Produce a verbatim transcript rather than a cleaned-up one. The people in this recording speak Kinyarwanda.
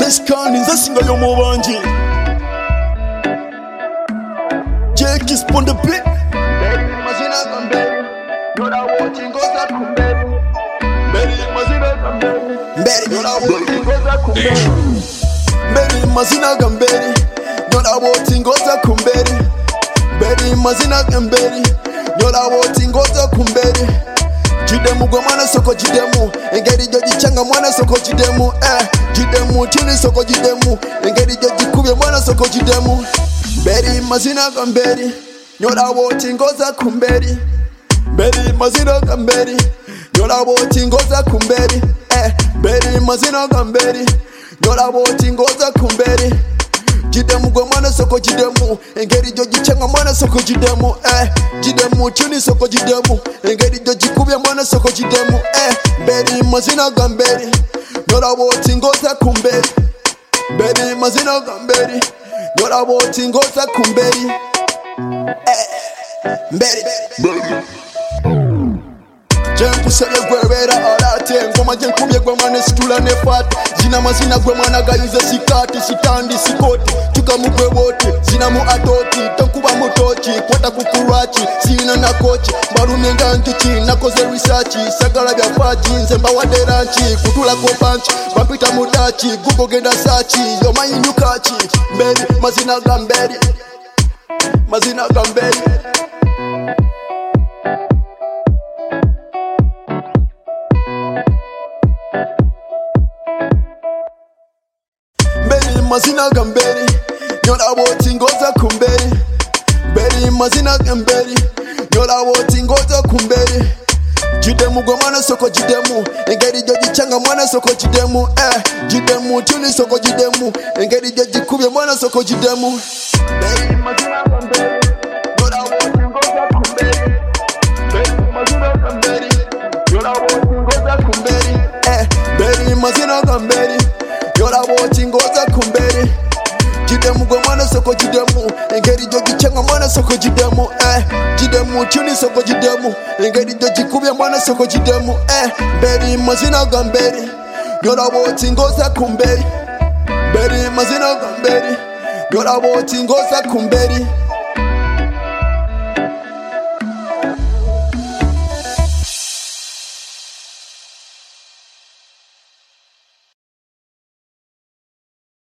Yes kandi nze singa yo mubanji Jake is on the beat. Baby mazina kamberi Yora watching goza kumberi Baby mazina kamberi Mberi Yora watching goza kumberi Mberi mazina gamberi Yora watching goza kumberi Mberi mazina gamberi Yora watching goza kumberi Jidemu gwe mwana soko jidemu Engeri jo jichanga mwana soko jidemu eh Jidemu chini soko jidemu Engeri jo jikubye mwana soko jidemu Mberi mazina gamberi Nyola woti ngoza kumberi Mberi mazina gamberi Nyola woti ngoza kumberi eh Mberi mazina gamberi Nyola woti ngoza kumberi Jidemu gwe mwana soko jidemu Engeri jo jichanga mwana soko jidemu eh Jidemu chini soko jidemu Engeri jo jikubye mwana soko jidemu eh Mberi mazina gamberi Nyola woti ngoza kumberi Mberi mazina gamberi Nyola woti ngoza kumberi eh Mberi Jenku sele gwewera alate Ngoma jenkubye gwe mwana situla ne fat Zina mazina gwe mwana gayuze sikati Sitandi sikoti Tuka mugwe wote Zina mu atoti Tankuba mutochi Kwata kukurwachi Sina na kochi Mbarume ngankichi Nakoze researchi Sagala bya faji Nzemba wade ranchi Kutula ko panchi Bampita mudachi Gugo genda sachi Yoma inyukachi Mberi Mazina gamberi Mazina gamberi Mazina gamberi Nyola woti ngoza kumberi Mberi mazina gamberi Nyola woti ngoza kumberi Jidemu gwe mwana soko jidemu Engeri jo jichanga mwana soko jidemu eh Jidemu tuni soko jidemu Engeri jo jikubye mwana soko jidemu Mberi mazina gamberi Nyola woti ngoza kumberi Mberi mazina gamberi Nyola woti ngoza kumberi eh Mberi mazina gamberi Nyola woti ngoza kumberi Jidemu gwe mwana soko jidemu Engeri jo jichanga mwana soko jidemu eh Jidemu tuni soko jidemu Engeri jo jikubye mwana soko jidemu eh Mberi mazina gamberi Nyola woti ngoza kumberi Mberi mazina gamberi Nyola woti ngoza kumberi